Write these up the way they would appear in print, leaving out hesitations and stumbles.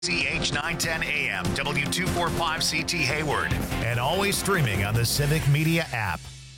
CH 910 AM, W245CT Hayward, and always streaming on the Civic Media app.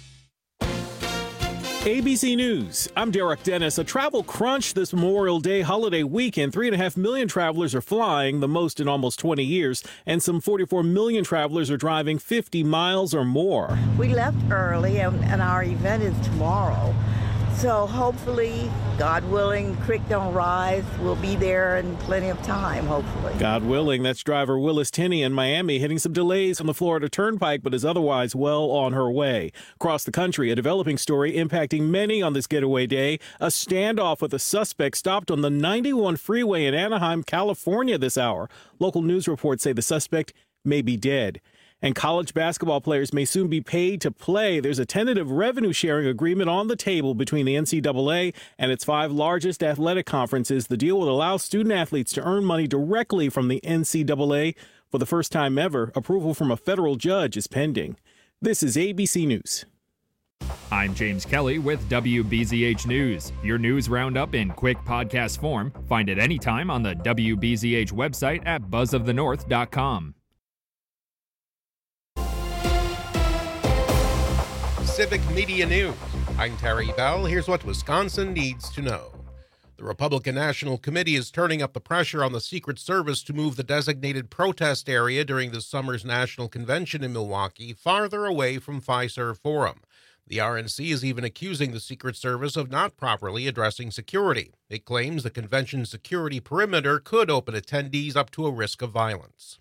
ABC News, I'm Derek Dennis. A travel crunch this Memorial Day holiday weekend. 3.5 million travelers are flying, the most in almost 20 years, and some 44 million travelers are driving 50 miles or more. We left early, and our event is tomorrow. So hopefully, God willing, creek don't rise. We'll be there in plenty of time, hopefully. God willing, that's driver Willis Tenney in Miami hitting some delays on the Florida Turnpike, but is otherwise well on her way. Across the country, a developing story impacting many on this getaway day. A standoff with a suspect stopped on the 91 freeway in Anaheim, California this hour. Local news reports say the suspect may be dead. And college basketball players may soon be paid to play. There's a tentative revenue sharing agreement on the table between the NCAA and its 5 largest athletic conferences. The deal will allow student athletes to earn money directly from the NCAA for the first time ever. Approval from a federal judge is pending. This is ABC News. I'm James Kelly with WBZH News. Your news roundup in quick podcast form. Find it anytime on the WBZH website at buzzofthenorth.com. Civic Media News. I'm Terry Bell. Here's what Wisconsin needs to know. The Republican National Committee is turning up the pressure on the Secret Service to move the designated protest area during this summer's national convention in Milwaukee farther away from Fiserv Forum. The RNC is even accusing the Secret Service of not properly addressing security. It claims the convention security perimeter could open attendees up to a risk of violence.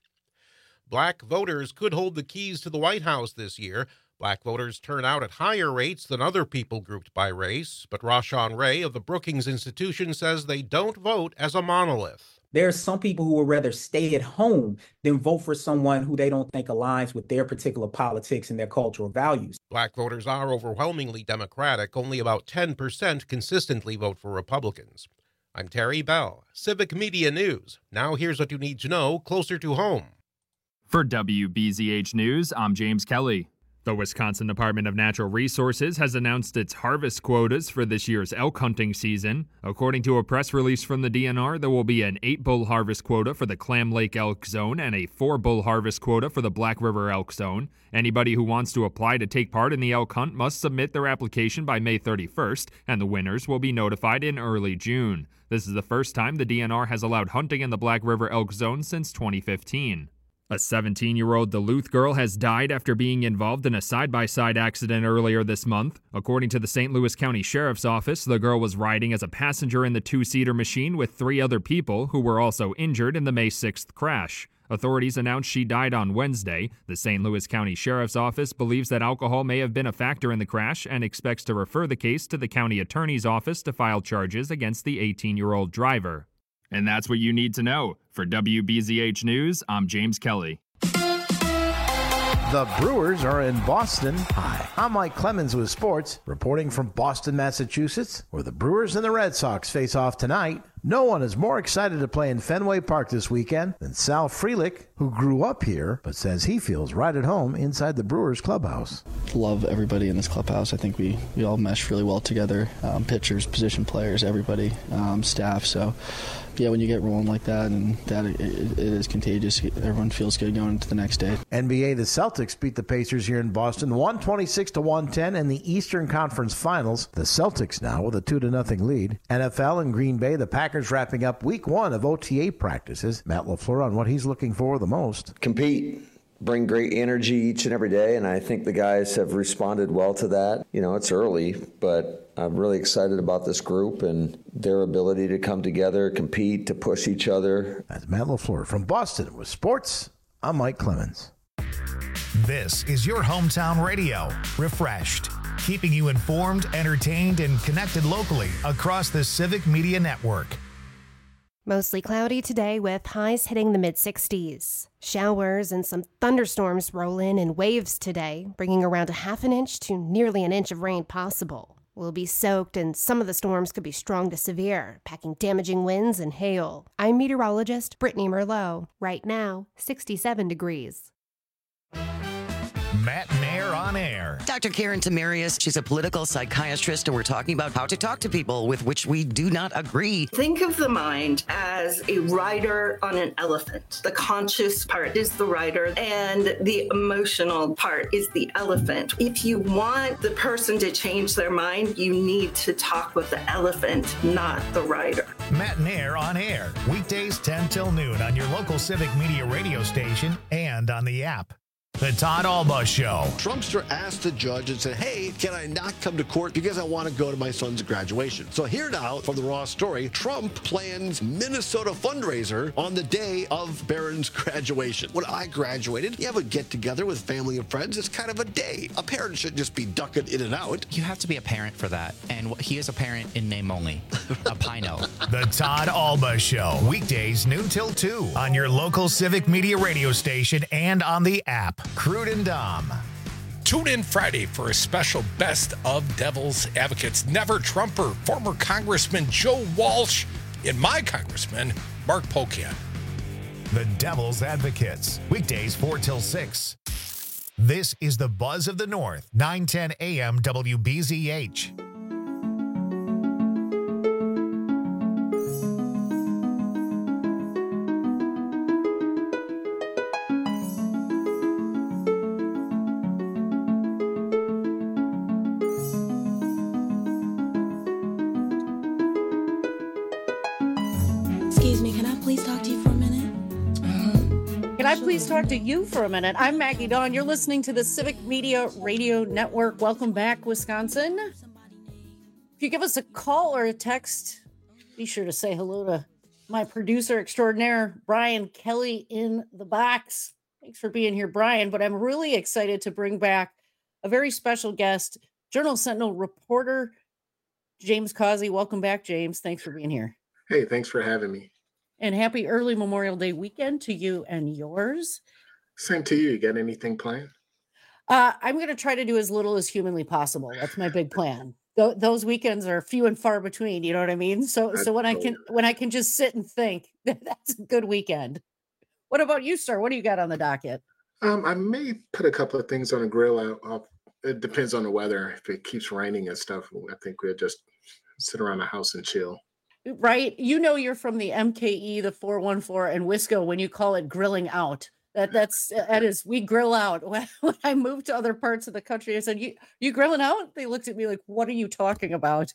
Black voters could hold the keys to the White House this year. Black voters turn out at higher rates than other people grouped by race, but Rashawn Ray of the Brookings Institution says they don't vote as a monolith. There are some people who would rather stay at home than vote for someone who they don't think aligns with their particular politics and their cultural values. Black voters are overwhelmingly Democratic. Only about 10% consistently vote for Republicans. I'm Terry Bell, Civic Media News. Now here's what you need to know closer to home. For WBZH News, I'm James Kelly. The Wisconsin Department of Natural Resources has announced its harvest quotas for this year's elk hunting season. According to a press release from the DNR, there will be an 8-bull harvest quota for the Clam Lake Elk Zone and a 4-bull harvest quota for the Black River Elk Zone. Anybody who wants to apply to take part in the elk hunt must submit their application by May 31st, and the winners will be notified in early June. This is the first time the DNR has allowed hunting in the Black River Elk Zone since 2015. A 17-year-old Duluth girl has died after being involved in a side-by-side accident earlier this month. According to the St. Louis County Sheriff's Office, the girl was riding as a passenger in the 2-seater machine with 3 other people who were also injured in the May 6th crash. Authorities announced she died on Wednesday. The St. Louis County Sheriff's Office believes that alcohol may have been a factor in the crash and expects to refer the case to the county attorney's office to file charges against the 18-year-old driver. And that's what you need to know. For WBZH News, I'm James Kelly. The Brewers are in Boston. Hi, I'm Mike Clemens with sports, reporting from Boston, Massachusetts, where the Brewers and the Red Sox face off tonight. No one is more excited to play in Fenway Park this weekend than Sal Frelick, who grew up here, but says he feels right at home inside the Brewers clubhouse. Love everybody in this clubhouse. I think we all mesh really well together. Pitchers, position players, everybody, staff. So, yeah, when you get rolling like that, and that it is contagious. Everyone feels good going into the next day. NBA, the Celtics beat the Pacers here in Boston, 126-110 in the Eastern Conference Finals. The Celtics now with a 2-0 lead. NFL in Green Bay, the Packers wrapping up week 1 of OTA practices. Matt LaFleur on what he's looking for the most. Compete. Bring great energy each and every day, and I think the guys have responded well to that. You know, it's early, but I'm really excited about this group and their ability to come together, compete, to push each other. That's Matt LaFleur from Boston with sports. I'm Mike Clemens. This is your hometown radio, Refreshed, keeping you informed, entertained, and connected locally across the Civic Media Network. Mostly cloudy today with highs hitting the mid-60s. Showers and some thunderstorms roll in waves today, bringing around a half an inch to nearly an inch of rain possible. We'll be soaked and some of the storms could be strong to severe, packing damaging winds and hail. I'm meteorologist Brittany Merlot. Right now, 67 degrees. Matt Mayer Nair on Air. Dr. Karen Tamarius, she's a political psychiatrist, and we're talking about how to talk to people with which we do not agree. Think of the mind as a rider on an elephant. The conscious part is the rider, and the emotional part is the elephant. If you want the person to change their mind, you need to talk with the elephant, not the rider. Matt Nair on Air, weekdays 10 till noon on your local Civic Media radio station and on the app. The Todd Alba Show. Trumpster asked the judge and said, hey, can I not come to court because I want to go to my son's graduation? So here now from the Raw story, Trump plans Minnesota fundraiser on the day of Barron's graduation. When I graduated, you have a get-together with family and friends. It's kind of a day. A parent should just be ducking in and out. You have to be a parent for that. And he is a parent in name only. A Pino. The Todd Alba Show. Weekdays noon till 2 on your local Civic Media radio station and on the app. Crude and Dom. Tune in Friday for a special Best of Devil's Advocates. Never Trumper, former Congressman Joe Walsh, and my Congressman, Mark Pocan. The Devil's Advocates. Weekdays 4 till 6. This is the Buzz of the North, 910 AM WBZH. Please talk to you for a minute. I'm Maggie Dawn. You're listening to the Civic Media Radio Network. Welcome back, Wisconsin. If you give us a call or a text, be sure to say hello to my producer extraordinaire, Brian Kelly in the box. Thanks for being here, Brian. But I'm really excited to bring back a very special guest, Journal Sentinel reporter James Causey. Welcome back, James. Thanks for being here. Hey, thanks for having me. And happy early Memorial Day weekend to you and yours. Same to you. You got anything planned? I'm going to try to do as little as humanly possible. That's my big plan. Those weekends are few and far between. You know what I mean? So when I can just sit and think, that's a good weekend. What about you, sir? What do you got on the docket? I may put a couple of things on the grill. It depends on the weather. If it keeps raining and stuff, I think we'll just sit around the house and chill. Right. You know, you're from the MKE, the 414 and Wisco when you call it grilling out. That is, we grill out. When I moved to other parts of the country, I said, you grilling out? They looked at me like, what are you talking about?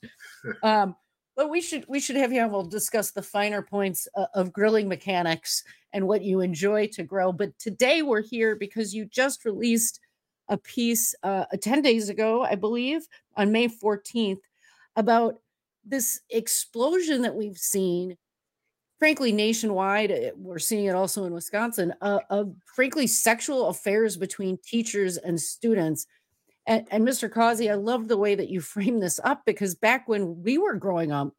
But we should have you on. We'll discuss the finer points of grilling mechanics and what you enjoy to grill. But today we're here because you just released a piece 10 days ago, I believe, on May 14th, about this explosion that we've seen, frankly, nationwide. We're seeing it also in Wisconsin, of frankly, sexual affairs between teachers and students. And Mr. Causey, I love the way that you frame this up, because back when we were growing up,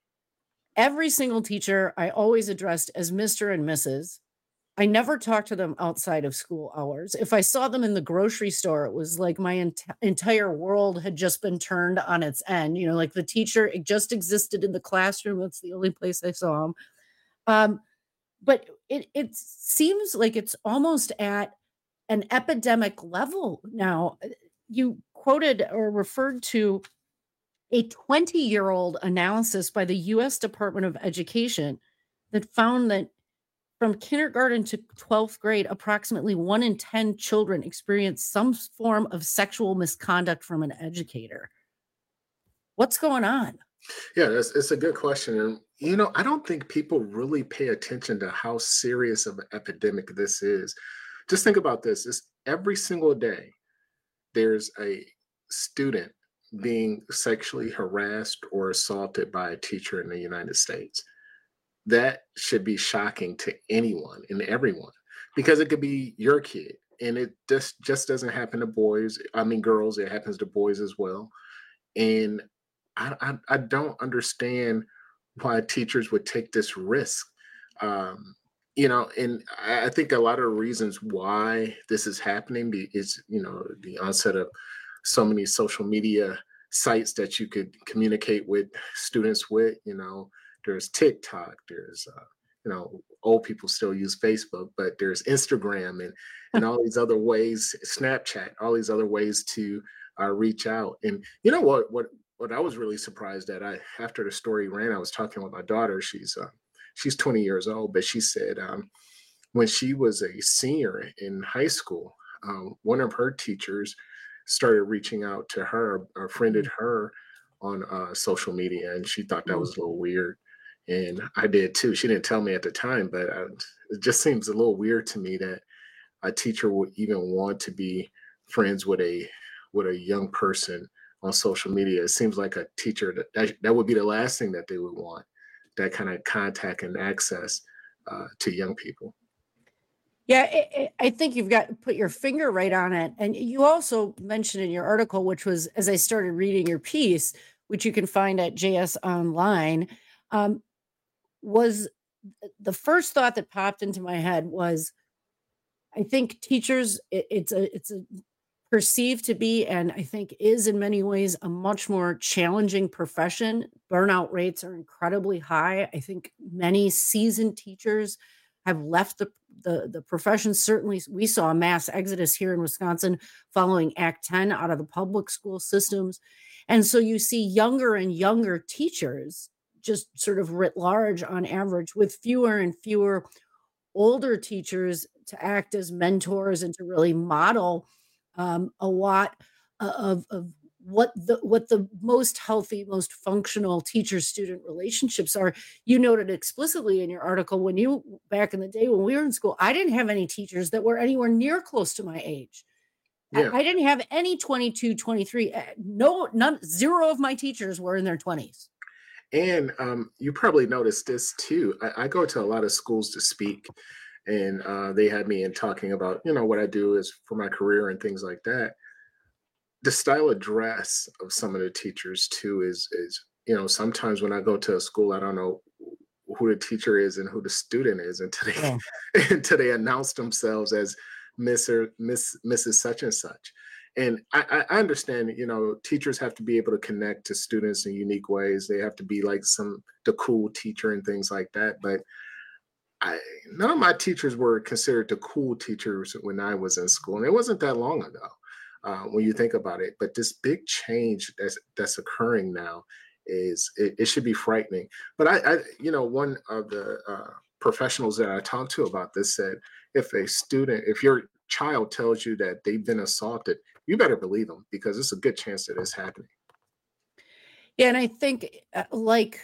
every single teacher I always addressed as Mr. and Mrs. I never talked to them outside of school hours. If I saw them in the grocery store, it was like my entire world had just been turned on its end. You know, like the teacher, it just existed in the classroom. That's the only place I saw them. But it seems like it's almost at an epidemic level now. You quoted or referred to a 20-year-old analysis by the U.S. Department of Education that found that from kindergarten to 12th grade, approximately 1 in 10 children experience some form of sexual misconduct from an educator. What's going on? Yeah, it's a good question. And, you know, I don't think people really pay attention to how serious of an epidemic this is. Just think about this. It's every single day there's a student being sexually harassed or assaulted by a teacher in the United States. That should be shocking to anyone and everyone, because it could be your kid, and it just doesn't happen to girls. It happens to boys as well. And I don't understand why teachers would take this risk. You know, and I think a lot of the reasons why this is happening is, you know, the onset of so many social media sites that you could communicate with students with. You know, there's TikTok, there's old people still use Facebook, but there's Instagram and all these other ways, Snapchat, all these other ways to reach out. And you know what I was really surprised at, after the story ran, I was talking with my daughter. She's 20 years old, but she said when she was a senior in high school, one of her teachers started reaching out to her, or friended her on social media, and she thought that was a little weird. And I did too. She didn't tell me at the time, but it just seems a little weird to me that a teacher would even want to be friends with a young person on social media. It seems like a teacher that would be the last thing that they would want, that kind of contact and access to young people. Yeah, I think you've got to put your finger right on it. And you also mentioned in your article, which was, as I started reading your piece, which you can find at JS Online, was the first thought that popped into my head was, I think teachers, it's a perceived to be, and I think is in many ways, a much more challenging profession. Burnout rates are incredibly high. I think many seasoned teachers have left the profession. Certainly, we saw a mass exodus here in Wisconsin following Act 10 out of the public school systems. And so you see younger and younger teachers, just sort of writ large on average, with fewer and fewer older teachers to act as mentors and to really model a lot of what the most healthy, most functional teacher-student relationships are. You noted explicitly in your article, back in the day when we were in school, I didn't have any teachers that were anywhere near close to my age. Yeah. I didn't have any 22, 23. Zero of my teachers were in their 20s. And you probably noticed this too. I go to a lot of schools to speak, and they had me in talking about, what I do is for my career and things like that. The style of dress of some of the teachers too is sometimes when I go to a school, I don't know who the teacher is and who the student is until they announce themselves as Miss or Mrs. such and such. And I understand, teachers have to be able to connect to students in unique ways. They have to be like the cool teacher and things like that. But none of my teachers were considered the cool teachers when I was in school. And it wasn't that long ago when you think about it. But this big change that's occurring now it should be frightening. But one of the professionals that I talked to about this said, if your child tells you that they've been assaulted, you better believe them, because it's a good chance that it's happening. Yeah, and I think like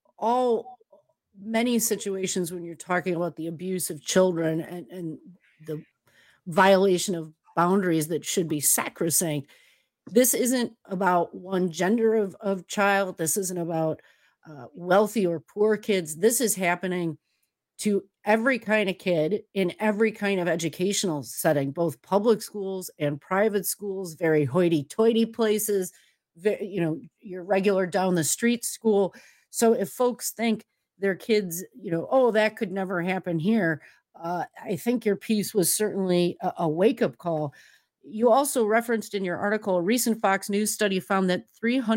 many situations when you're talking about the abuse of children and the violation of boundaries that should be sacrosanct, this isn't about one gender of child. This isn't about wealthy or poor kids. This is happening to every kind of kid in every kind of educational setting, both public schools and private schools, very hoity-toity places, your regular down the street school. So if folks think their kids, that could never happen here, I think your piece was certainly a wake-up call. You also referenced in your article, a recent Fox News study found that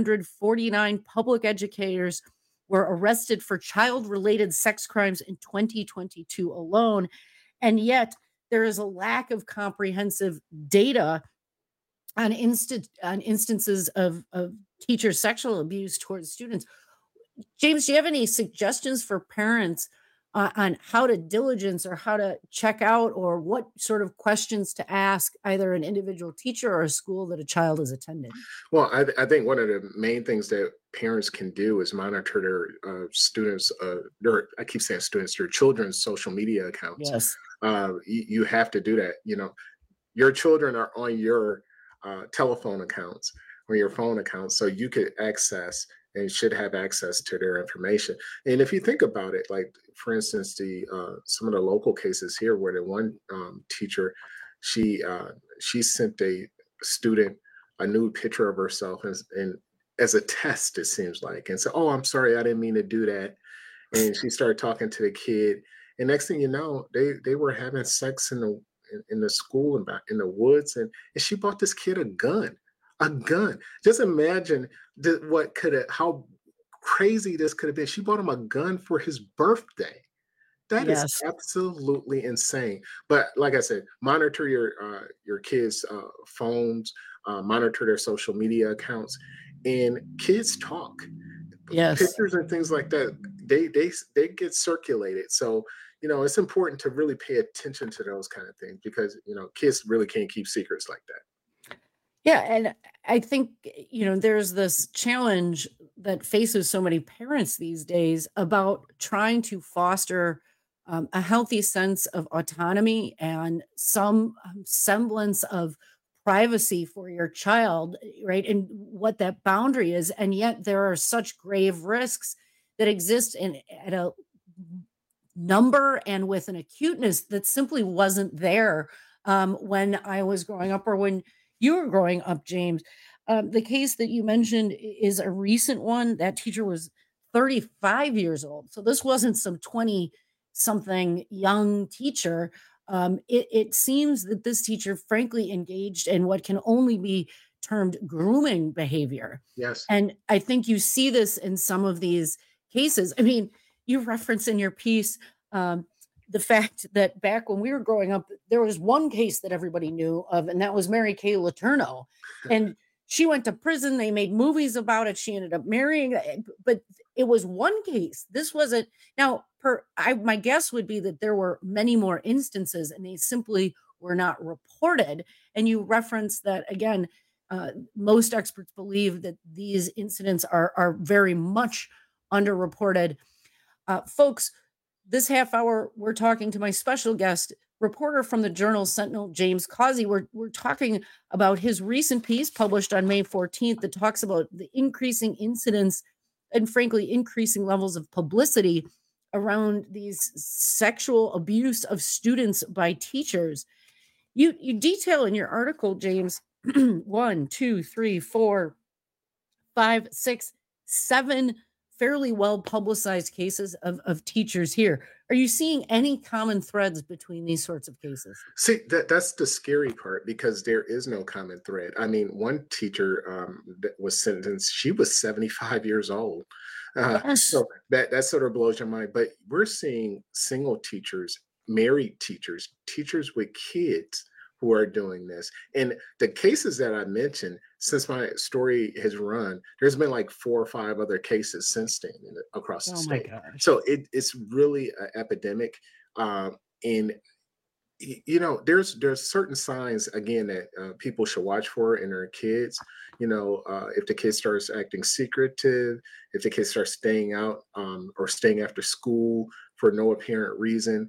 349 public educators were arrested for child-related sex crimes in 2022 alone. And yet there is a lack of comprehensive data on instances of teacher sexual abuse towards students. James, do you have any suggestions for parents on how to diligence or how to check out, or what sort of questions to ask either an individual teacher or a school that a child is attending? Well, I think one of the main things that parents can do is monitor their students, I keep saying students, their children's social media accounts. Yes. You have to do that. Your children are on your telephone accounts or your phone accounts, so you could access and should have access to their information. And if you think about it, like for instance, some of the local cases here where the one teacher, she sent a student a nude picture of herself and as a test, it seems like, and said, "Oh, I'm sorry, I didn't mean to do that." And she started talking to the kid, and next thing you know, they were having sex in the school and in the woods, and she bought this kid a gun. Just imagine how crazy this could have been. She bought him a gun for his birthday. That is absolutely insane. But like I said, monitor your kids' phones, monitor their social media accounts, and kids talk. Yes, pictures and things like that. They get circulated. So it's important to really pay attention to those kind of things because kids really can't keep secrets like that. Yeah, and I think there's this challenge that faces so many parents these days about trying to foster a healthy sense of autonomy and some semblance of privacy for your child, right? And what that boundary is. And yet there are such grave risks that exist at a number and with an acuteness that simply wasn't there when I was growing up or when you were growing up, James. The case that you mentioned is a recent one. That teacher was 35 years old. So this wasn't some 20-something young teacher. It seems that this teacher, frankly, engaged in what can only be termed grooming behavior. Yes. And I think you see this in some of these cases. I mean, you reference in your piece the fact that back when we were growing up, there was one case that everybody knew of, and that was Mary Kay Letourneau. And she went to prison. They made movies about it. She ended up marrying, but it was one case. This wasn't. Now, my guess would be that there were many more instances, and they simply were not reported. And you reference that again. Most experts believe that these incidents are very much underreported. Folks, this half hour, we're talking to my special guest, reporter from the Journal Sentinel, James Causey. We're talking about his recent piece published on May 14th that talks about the increasing incidents and, frankly, increasing levels of publicity around these sexual abuse of students by teachers. You detail in your article, James, 1, 2, 3, 4, 5, 6, 7 fairly well publicized cases of teachers here. Are you seeing any common threads between these sorts of cases? See, that's the scary part because there is no common thread. I mean, one teacher that was sentenced, she was 75 years old. Yes. So that sort of blows your mind. But we're seeing single teachers, married teachers, teachers with kids who are doing this. And the cases that I mentioned, since my story has run, there's been like 4 or 5 other cases since then across the state. So it's really an epidemic. And there's certain signs again that people should watch for in their kids. If the kid starts acting secretive, if the kid starts staying out or staying after school for no apparent reason,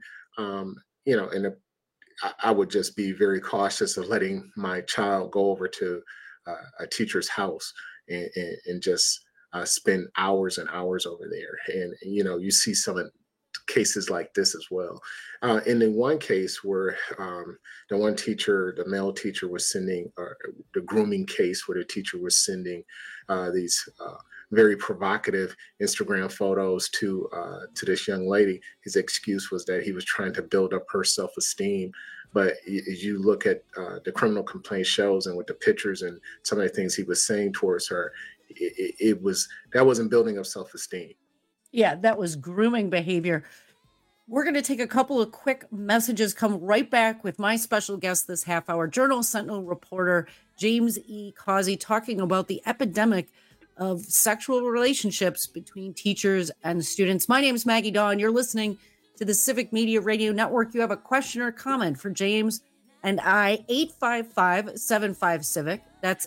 I would just be very cautious of letting my child go over to a teacher's house and just spend hours and hours over there. And, you see some cases like this as well. And in one case where the one teacher, the male teacher was sending the grooming case where the teacher was sending these very provocative Instagram photos to this young lady. His excuse was that he was trying to build up her self-esteem. But as you look at the criminal complaint shows and with the pictures and some of the things he was saying towards her, that wasn't building up self-esteem. Yeah, that was grooming behavior. We're going to take a couple of quick messages, come right back with my special guest this half hour, Journal Sentinel reporter James E. Causey, talking about the epidemic of sexual relationships between teachers and students. My name is Maggie Dawn. You're listening to the Civic Media Radio Network. You have a question or comment for James and I, 855-75-CIVIC. That's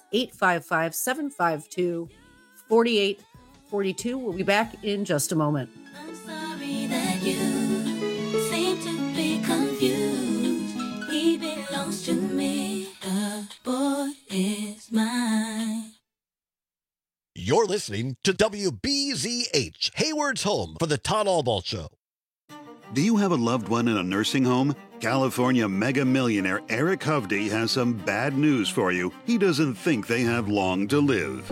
855-752-4842. We'll be back in just a moment. I'm sorry that you seem to be confused. He belongs to me. The boy is mine. You're listening to WBZH, Hayward's home for the Todd Albaugh Show. Do you have a loved one in a nursing home? California mega millionaire Eric Hovde has some bad news for you. He doesn't think they have long to live.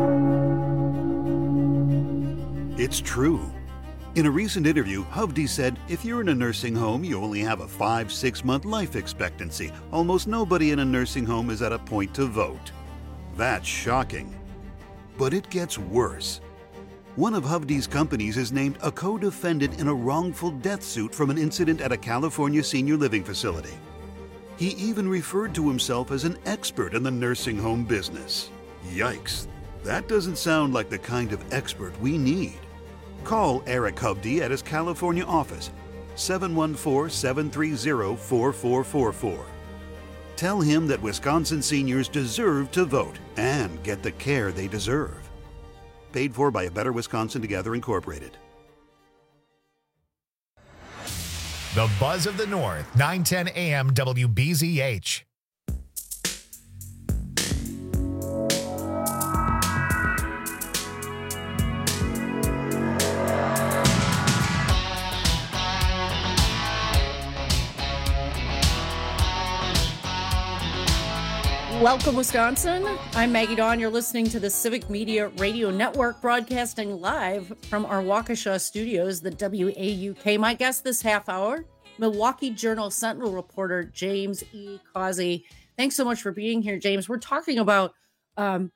It's true. In a recent interview, Hovde said, if you're in a nursing home, you only have a 5-6 month life expectancy. Almost nobody in a nursing home is at a point to vote. That's shocking. But it gets worse. One of Hovde's companies is named a co-defendant in a wrongful death suit from an incident at a California senior living facility. He even referred to himself as an expert in the nursing home business. Yikes, that doesn't sound like the kind of expert we need. Call Eric Hovde at his California office, 714-730-4444. Tell him that Wisconsin seniors deserve to vote and get the care they deserve. Paid for by A Better Wisconsin Together, Incorporated. The Buzz of the North, 910 AM WBZH. Welcome, Wisconsin. I'm Maggie Dawn. You're listening to the Civic Media Radio Network, broadcasting live from our Waukesha studios, the WAUK. My guest this half hour, Milwaukee Journal-Sentinel reporter James E. Causey. Thanks so much for being here, James. We're talking about, I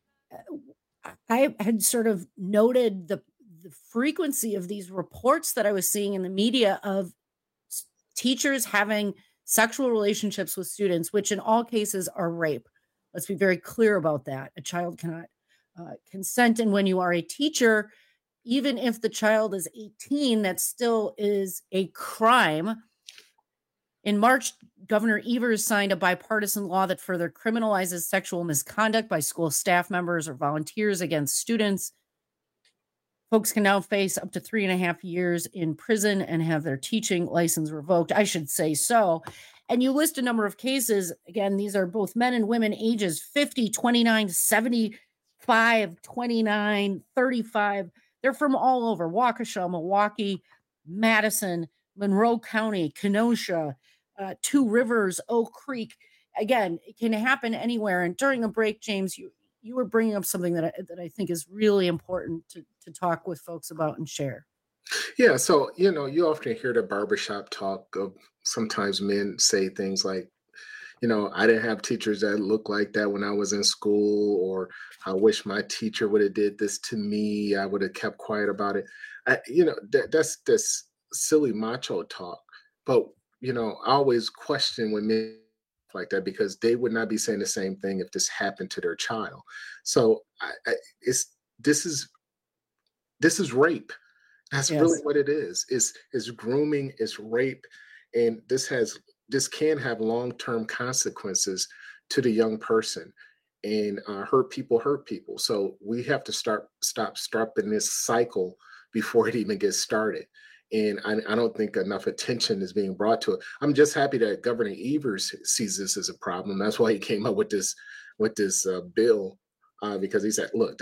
had sort of noted the frequency of these reports that I was seeing in the media of teachers having sexual relationships with students, which in all cases are rape. Let's be very clear about that. A child cannot consent. And when you are a teacher, even if the child is 18, that still is a crime. In March, Governor Evers signed a bipartisan law that further criminalizes sexual misconduct by school staff members or volunteers against students. Folks can now face up to 3.5 years in prison and have their teaching license revoked. I should say so. And you list a number of cases. Again, these are both men and women ages 50, 29, 75, 29, 35. They're from all over Waukesha, Milwaukee, Madison, Monroe County, Kenosha, Two Rivers, Oak Creek. Again, it can happen anywhere. And during a break, James, you were bringing up something that I think is really important to talk with folks about and share. Yeah, so, you often hear the barbershop talk of sometimes men say things like, I didn't have teachers that looked like that when I was in school, or I wish my teacher would have did this to me. I would have kept quiet about it. That's this silly macho talk. But, I always question when men like that, because they would not be saying the same thing if this happened to their child. So this is rape. That's really what it is. It's grooming, it's rape, and this can have long-term consequences to the young person. And hurt people. So we have to stop stopping this cycle before it even gets started. And I don't think enough attention is being brought to it. I'm just happy that Governor Evers sees this as a problem. That's why he came up with this bill, because he said, look,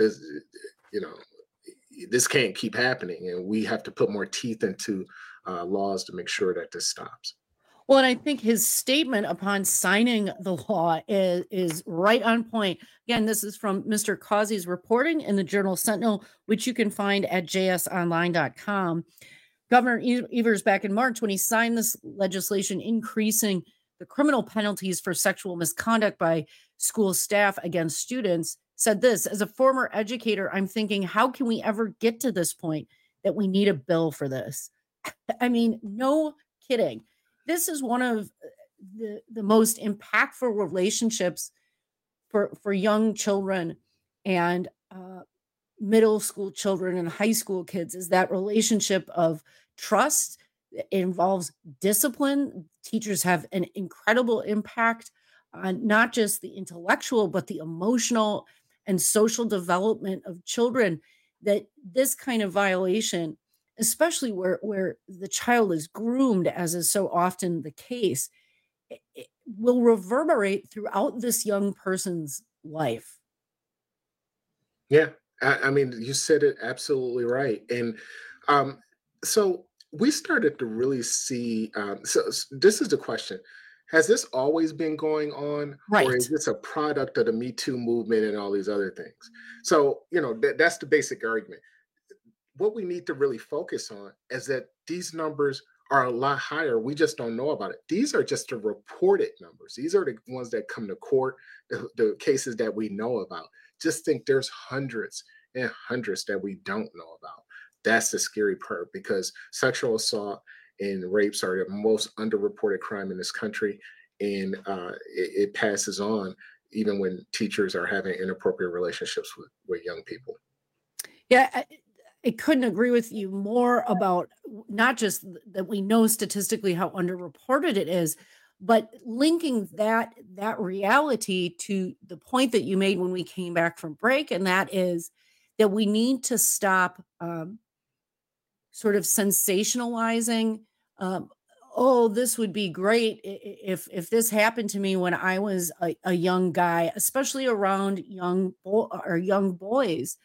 this can't keep happening, and we have to put more teeth into laws to make sure that this stops. Well, and I think his statement upon signing the law is right on point. Again, this is from Mr. Causey's reporting in the Journal-Sentinel, which you can find at jsonline.com. Governor Evers, back in March, when he signed this legislation increasing the criminal penalties for sexual misconduct by school staff against students, said this: as a former educator, I'm thinking, how can we ever get to this point that we need a bill for this? I mean, no kidding. This is one of the most impactful relationships for young children and middle school children and high school kids, is that relationship of trust. It involves discipline. Teachers have an incredible impact on not just the intellectual, but the emotional and social development of children. That this kind of violation, especially where the child is groomed, as is so often the case, it will reverberate throughout this young person's life. Yeah, I mean, you said it absolutely right. And so we started to really see, so this is the question. Has this always been going on? Right. Or is this a product of the Me Too movement and all these other things? So, that's the basic argument. What we need to really focus on is that these numbers are a lot higher. We just don't know about it. These are just the reported numbers. These are the ones that come to court, the cases that we know about. Just think there's hundreds and hundreds that we don't know about. That's the scary part, because sexual assault and rapes are the most underreported crime in this country, and it passes on even when teachers are having inappropriate relationships with young people. Yeah, I couldn't agree with you more about not just that we know statistically how underreported it is, but linking that reality to the point that you made when we came back from break, and that is that we need to stop sort of sensationalizing. Oh, this would be great if this happened to me when I was a young guy, especially around young boys.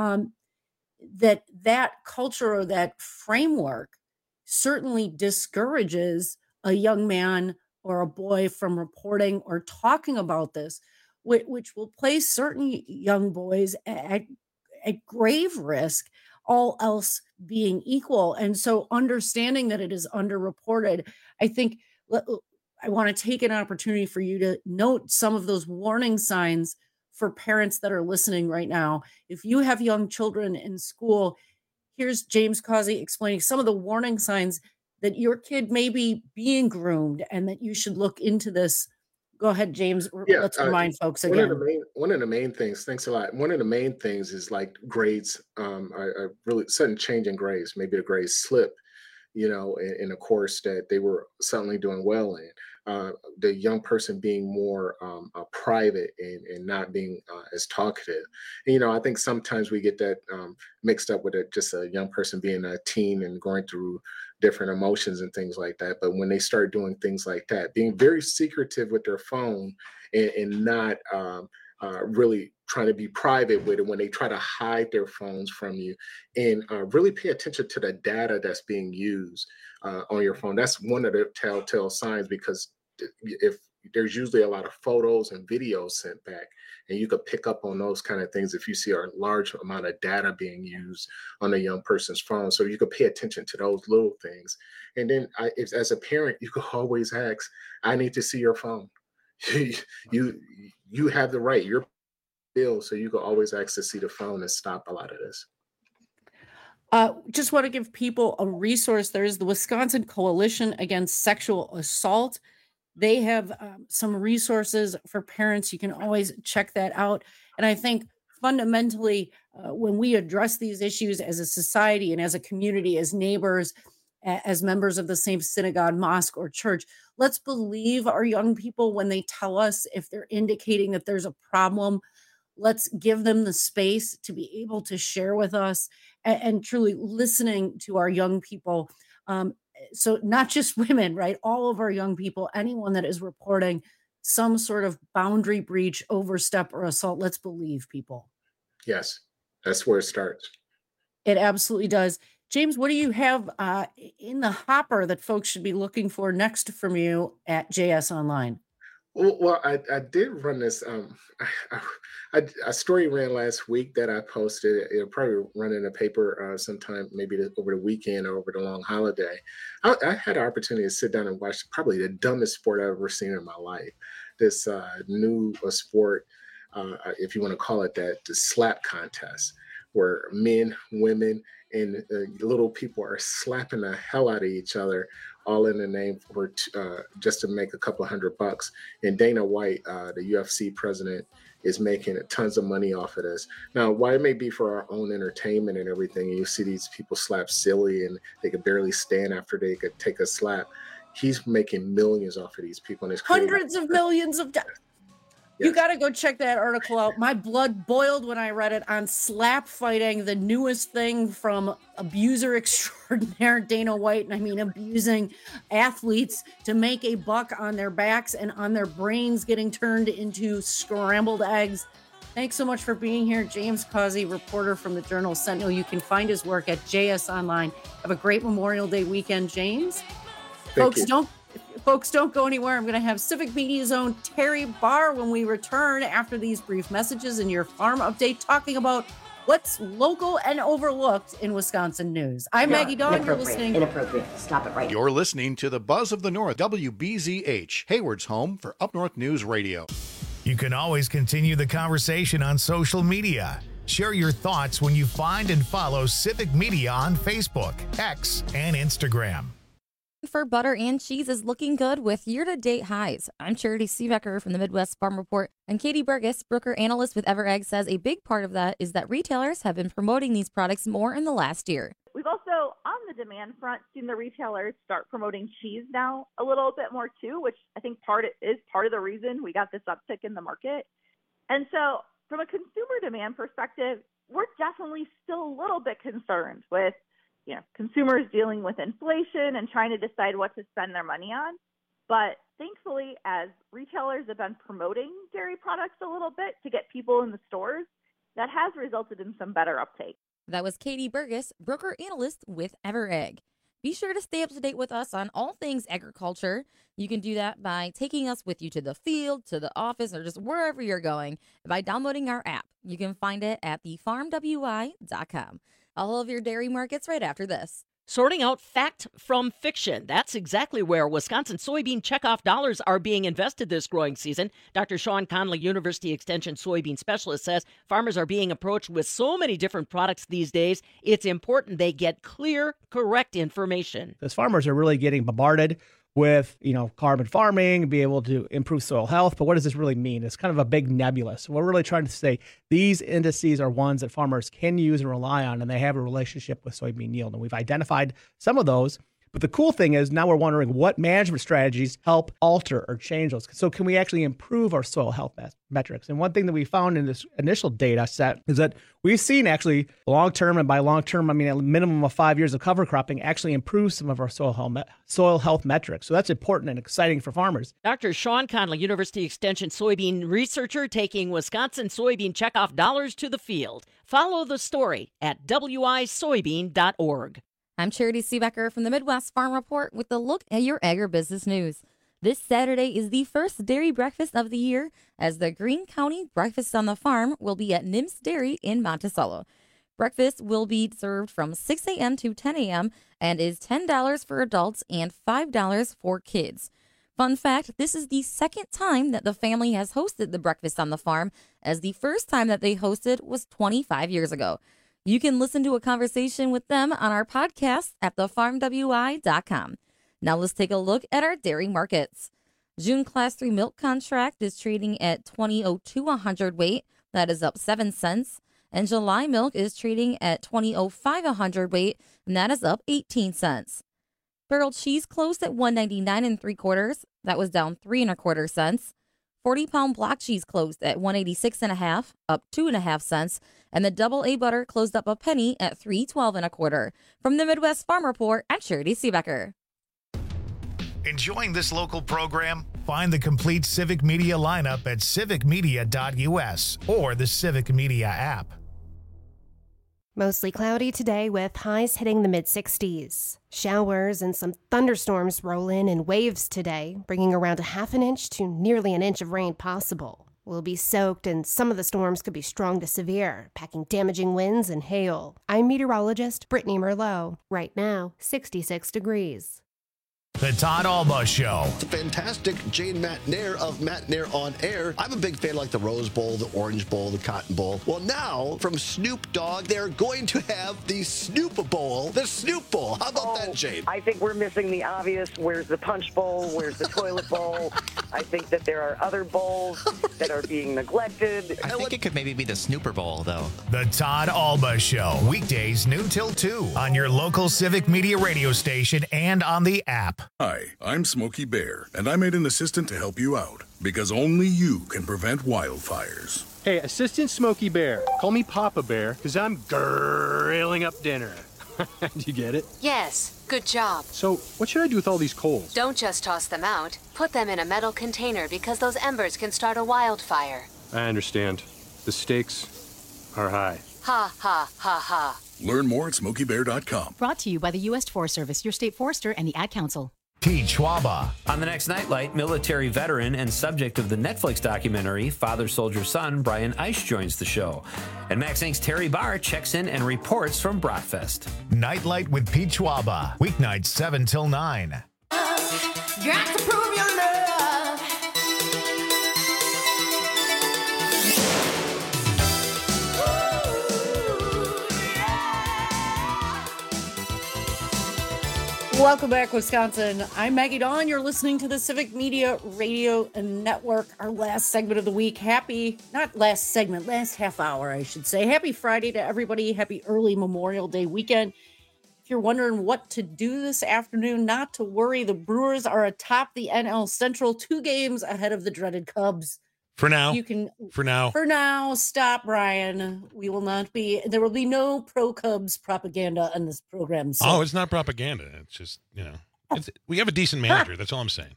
That culture or that framework certainly discourages a young man or a boy from reporting or talking about this, which will place certain young boys at grave risk, all else being equal. And so understanding that it is underreported, I think I want to take an opportunity for you to note some of those warning signs for parents that are listening right now. If you have young children in school, here's James Causey explaining some of the warning signs that your kid may be being groomed and that you should look into this. Go ahead, James. Let's remind folks again. One of the main things, thanks a lot. One of the main things is like grades, a really sudden change in grades. Maybe the grades slip, in a course that they were suddenly doing well in. The young person being more private and not being as talkative. And, I think sometimes we get that mixed up with just a young person being a teen and going through different emotions and things like that. But when they start doing things like that, being very secretive with their phone and not really trying to be private with it, when they try to hide their phones from you, and really pay attention to the data that's being used on your phone. That's one of the telltale signs, because if there's usually a lot of photos and videos sent back, and you could pick up on those kind of things if you see a large amount of data being used on a young person's phone. So you could pay attention to those little things. And then as a parent, you could always ask, I need to see your phone. You have the right, you're bill, so you can always ask to see the phone and stop a lot of this. Just want to give people a resource. There is the Wisconsin Coalition Against Sexual Assault. They have some resources for parents. You can always check that out. And I think fundamentally, when we address these issues as a society and as a community, as neighbors, as members of the same synagogue, mosque, or church, let's believe our young people when they tell us if they're indicating that there's a problem. Let's give them the space to be able to share with us and truly listening to our young people. So not just women, right? All of our young people, anyone that is reporting some sort of boundary breach, overstep, or assault, let's believe people. Yes, that's where it starts. It absolutely does. James, what do you have in the hopper that folks should be looking for next from you at JS Online? Well, I did run this. A story ran last week that I posted. It'll probably run in the paper sometime, maybe over the weekend or over the long holiday. I had an opportunity to sit down and watch probably the dumbest sport I've ever seen in my life. This new sport, if you want to call it that, the slap contest, where men, women, and little people are slapping the hell out of each other, all in the name for just to make a couple $100. And Dana White, the UFC president, is making tons of money off of this. Now, while it may be for our own entertainment and everything, and you see these people slap silly and they could barely stand after they could take a slap, he's making millions off of these people. And hundreds of millions of dollars. You got to go check that article out. My blood boiled when I read it on slap fighting, the newest thing from abuser extraordinaire Dana White. And I mean, abusing athletes to make a buck on their backs and on their brains getting turned into scrambled eggs. Thanks so much for being here, James Causey, reporter from the Journal Sentinel. You can find his work at JS Online. Have a great Memorial Day weekend, James. Folks, don't go anywhere. I'm going to have Civic Media's own Terry Barr when we return after these brief messages in your farm update, talking about what's local and overlooked in Wisconsin news. I'm Maggie Dawn. You're listening. Inappropriate. Stop it right. You're listening to the Buzz of the North, WBZH, Hayward's home for Up North News Radio. You can always continue the conversation on social media. Share your thoughts when you find and follow Civic Media on Facebook, X, and Instagram. For butter and cheese is looking good with year-to-date highs. I'm Charity Seebecker from the Midwest Farm Report, and Katie Burgess, broker analyst with EverEgg, says a big part of that is that retailers have been promoting these products more in the last year. We've also, on the demand front, seen the retailers start promoting cheese now a little bit more too, which I think is part of the reason we got this uptick in the market. And so from a consumer demand perspective, we're definitely still a little bit concerned with consumers dealing with inflation and trying to decide what to spend their money on. But thankfully, as retailers have been promoting dairy products a little bit to get people in the stores, that has resulted in some better uptake. That was Katie Burgess, broker analyst with EverEgg. Be sure to stay up to date with us on all things agriculture. You can do that by taking us with you to the field, to the office, or just wherever you're going by downloading our app. You can find it at thefarmwi.com. All of your dairy markets right after this. Sorting out fact from fiction. That's exactly where Wisconsin soybean checkoff dollars are being invested this growing season. Dr. Sean Conley, University Extension soybean specialist, says farmers are being approached with so many different products these days. It's important they get clear, correct information. Because farmers are really getting bombarded with, carbon farming, be able to improve soil health. But what does this really mean? It's kind of a big nebula. So we're really trying to say these indices are ones that farmers can use and rely on, and they have a relationship with soybean yield. And we've identified some of those. But the cool thing is now we're wondering what management strategies help alter or change those. So can we actually improve our soil health metrics? And one thing that we found in this initial data set is that we've seen actually long-term, and by long-term, I mean a minimum of 5 years of cover cropping, actually improve some of our soil health metrics. So that's important and exciting for farmers. Dr. Sean Conley, University Extension soybean researcher, taking Wisconsin soybean checkoff dollars to the field. Follow the story at wisoybean.org. I'm Charity Seebecker from the Midwest Farm Report with a look at your agribusiness news. This Saturday is the first dairy breakfast of the year, as the Greene County Breakfast on the Farm will be at Nims Dairy in Monticello. Breakfast will be served from 6 a.m. to 10 a.m. and is $10 for adults and $5 for kids. Fun fact, this is the second time that the family has hosted the Breakfast on the Farm, as the first time that they hosted was 25 years ago. You can listen to a conversation with them on our podcast at thefarmwi.com. Now let's take a look at our dairy markets. June Class 3 milk contract is trading at $20.02 a hundredweight. That is up 7 cents. And July milk is trading at $20.05 a hundredweight, and that is up 18 cents. Barrel cheese closed at $1.99 3/4. That was down 3 1/4 cents. 40-pound block cheese closed at $1.86 1/2, up 2 1/2 cents, and the double A butter closed up a penny at $3.12 1/4. From the Midwest Farm Report, I'm Charity Seebecker. Enjoying this local program? Find the complete Civic Media lineup at civicmedia.us or the Civic Media app. Mostly cloudy today with highs hitting the mid-60s. Showers and some thunderstorms roll in waves today, bringing around a half an inch to nearly an inch of rain possible. We'll be soaked, and some of the storms could be strong to severe, packing damaging winds and hail. I'm meteorologist Brittany Merlot. Right now, 66 degrees. The Todd Alba Show. It's a fantastic Jane Matt Nair of Matt Nair on Air. I'm a big fan of like the Rose Bowl, the Orange Bowl, the Cotton Bowl. Well, now from Snoop Dogg, they're going to have the Snoop Bowl, the Snoop Bowl. How about that, Jane? I think we're missing the obvious. Where's the Punch Bowl? Where's the Toilet Bowl? I think that there are other bowls that are being neglected. I think it could maybe be the Snooper Bowl, though. The Todd Alba Show. Weekdays noon till 2 on your local Civic Media radio station and on the app. Hi, I'm Smokey Bear, and I made an assistant to help you out, because only you can prevent wildfires. Hey, Assistant Smokey Bear. Call me Papa Bear, because I'm grilling up dinner. Do you get it? Yes, good job. So, what should I do with all these coals? Don't just toss them out. Put them in a metal container, because those embers can start a wildfire. I understand. The stakes are high. Ha, ha, ha, ha. Learn more at SmokeyBear.com. Brought to you by the U.S. Forest Service, your state forester, and the Ad Council. Pete Schwaba. On the next Nightlight, military veteran and subject of the Netflix documentary Father Soldier Son, Brian Eisch joins the show. And Max Inc.'s Terry Barr checks in and reports from Bratfest. Nightlight with Pete Schwaba. Weeknights 7 till 9. Got to prove your love. Welcome back, Wisconsin. I'm Maggie Dawn. You're listening to the Civic Media Radio Network. Our last segment of the week. Last half hour, I should say. Happy Friday to everybody. Happy early Memorial Day weekend. If you're wondering what to do this afternoon, not to worry. The Brewers are atop the NL Central, 2 games ahead of the dreaded Cubs. For now. For now, stop, Brian. There will be no pro Cubs propaganda on this program. So. Oh, it's not propaganda. It's just, we have a decent manager. That's all I'm saying.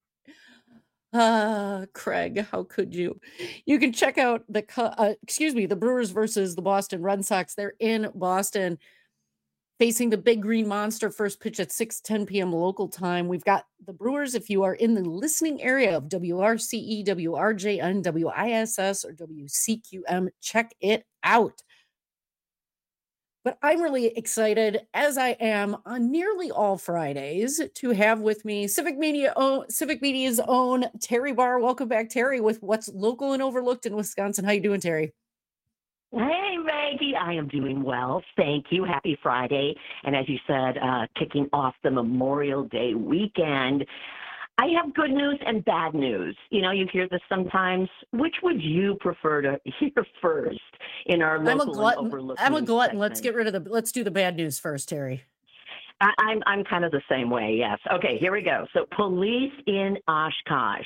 Craig, how could you? You can check out the Brewers versus the Boston Red Sox. They're in Boston, facing the Big Green Monster. First pitch at 6:10 p.m. local time. We've got the Brewers. If you are in the listening area of WRCE, WRJN, WISS, or WCQM, check it out. But I'm really excited, as I am on nearly all Fridays, to have with me Civic Media's own Terry Barr. Welcome back, Terry, with what's local and overlooked in Wisconsin. How you doing, Terry? Hey, Maggie, I am doing well. Thank you. Happy Friday. And as you said, kicking off the Memorial Day weekend, I have good news and bad news. You hear this sometimes. Which would you prefer to hear first in our local and overlooked I'm a glutton. segment? Let's do the bad news first, Terry. I'm kind of the same way, yes. Okay, here we go. So police in Oshkosh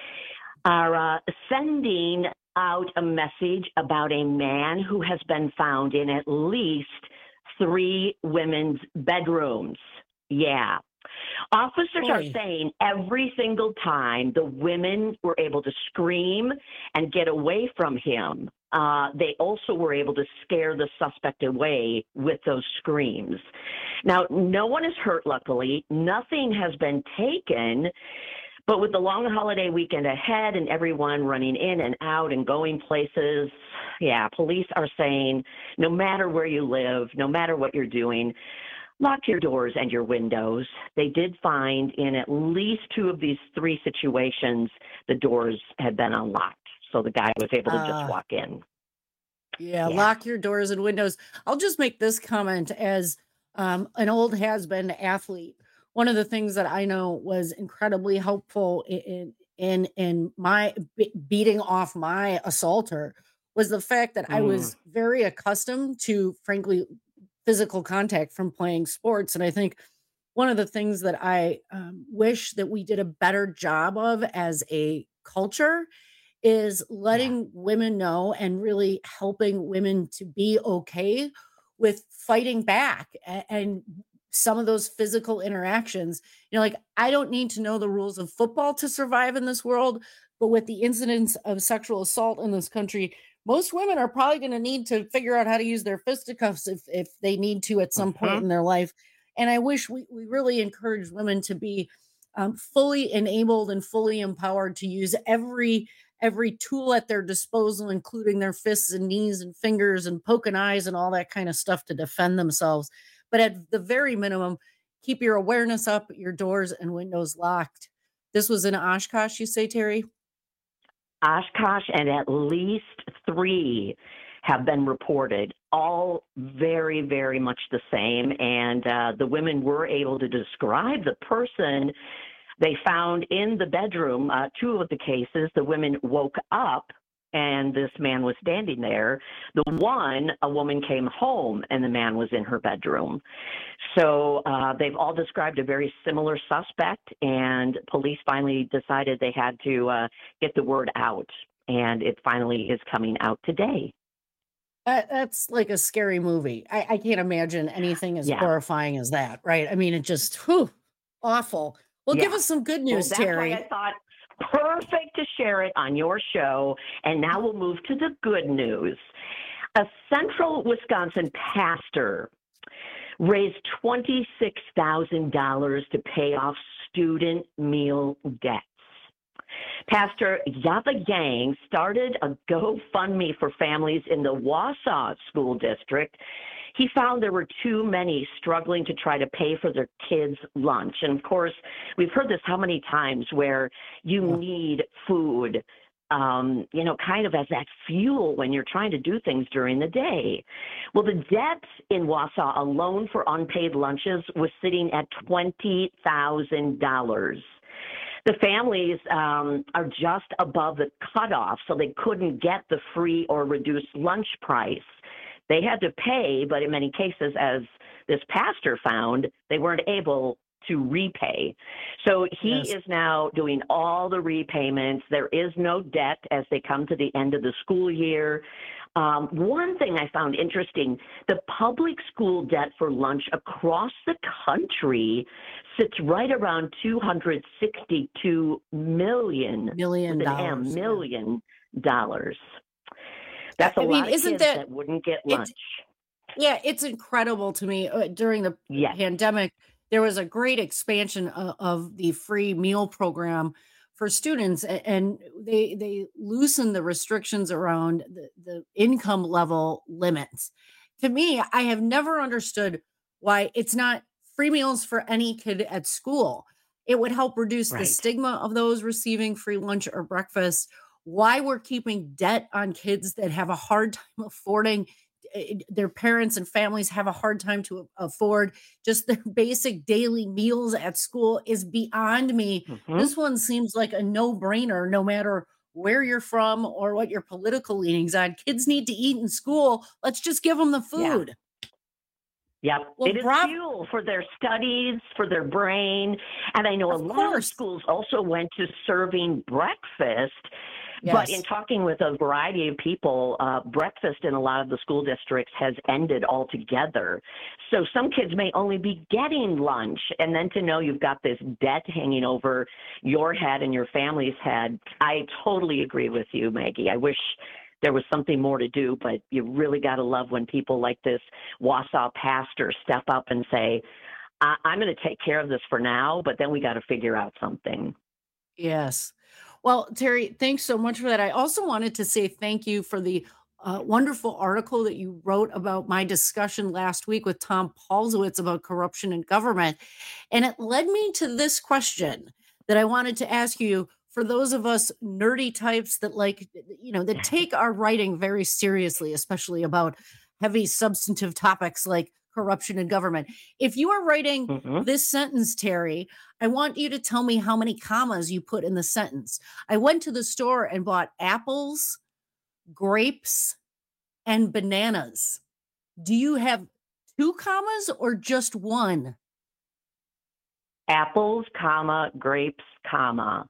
are sending out a message about a man who has been found in at least 3 women's bedrooms. Yeah. Officers are saying every single time the women were able to scream and get away from him, they also were able to scare the suspect away with those screams. Now, no one is hurt, luckily. Nothing has been taken. But with the long holiday weekend ahead and everyone running in and out and going places, police are saying no matter where you live, no matter what you're doing, lock your doors and your windows. They did find in at least 2 of these 3 situations, the doors had been unlocked. So the guy was able to just walk in. Yeah, lock your doors and windows. I'll just make this comment as an old has-been athlete. One of the things that I know was incredibly helpful in my beating off my assaulter was the fact that I was very accustomed to, frankly, physical contact from playing sports. And I think one of the things that I wish that we did a better job of as a culture is letting women know and really helping women to be okay with fighting back and some of those physical interactions. I don't need to know the rules of football to survive in this world, but with the incidence of sexual assault in this country, most women are probably going to need to figure out how to use their fisticuffs if they need to at some point in their life. And I wish we really encourage women to be fully enabled and fully empowered to use every tool at their disposal, including their fists and knees and fingers and poking eyes and all that kind of stuff to defend themselves. But at the very minimum, keep your awareness up, your doors and windows locked. This was in Oshkosh, you say, Terry? Oshkosh, and at least 3 have been reported, all very, very much the same. And the women were able to describe the person they found in the bedroom. 2 of the cases, the women woke up and this man was standing there. The one, a woman came home and the man was in her bedroom. So they've all described a very similar suspect, and police finally decided they had to get the word out, and it finally is coming out today. That's like a scary movie. I can't imagine anything as horrifying as that, right? I mean, it just, awful. Well, give us some good news, Terry. That's why I thought perfect to share it on your show. And now we'll move to the good news. A central Wisconsin pastor raised $26,000 to pay off student meal debts. Pastor Yava Yang started a GoFundMe for families in the Wausau School District. He found there were too many struggling to try to pay for their kids' lunch. And of course, we've heard this how many times where you need food kind of as that fuel when you're trying to do things during the day. Well, the debt in Wausau alone for unpaid lunches was sitting at $20,000. The families are just above the cutoff, so they couldn't get the free or reduced lunch price. They had to pay, but in many cases, as this pastor found, they weren't able to repay. So he is now doing all the repayments. There is no debt as they come to the end of the school year. One thing I found interesting, the public school debt for lunch across the country sits right around $262 million. Million dollars. That's a lot of kids that wouldn't get lunch. It's incredible to me. During the pandemic, there was a great expansion of the free meal program for students, and they loosened the restrictions around the income level limits. To me, I have never understood why it's not free meals for any kid at school. It would help reduce the stigma of those receiving free lunch or breakfast. Why we're keeping debt on kids that have a hard time affording, their parents and families have a hard time to afford just their basic daily meals at school is beyond me. This one seems like a no-brainer, no matter where you're from or what your political leanings on. Kids need to eat in school. Let's just give them the food. Yeah, Well, it is fuel for their studies, for their brain. And I know a lot of schools also went to serving breakfast. But in talking with a variety of people, breakfast in a lot of the school districts has ended altogether. So some kids may only be getting lunch. And then to know you've got this debt hanging over your head and your family's head, I totally agree with you, Maggie. I wish there was something more to do, but you really got to love when people like this Wausau pastor step up and say, I'm going to take care of this for now, but then we got to figure out something. Yes. Well, Terry, thanks so much for that. I also wanted to say thank you for the wonderful article that you wrote about my discussion last week with Tom Paulsowitz about corruption in government. And it led me to this question that I wanted to ask you. For those of us nerdy types that that take our writing very seriously, especially about heavy substantive topics like corruption in government. If you are writing this sentence, Terry, I want you to tell me how many commas you put in the sentence. I went to the store and bought apples, grapes, and bananas. Do you have 2 commas or just 1? Apples, comma, grapes, comma.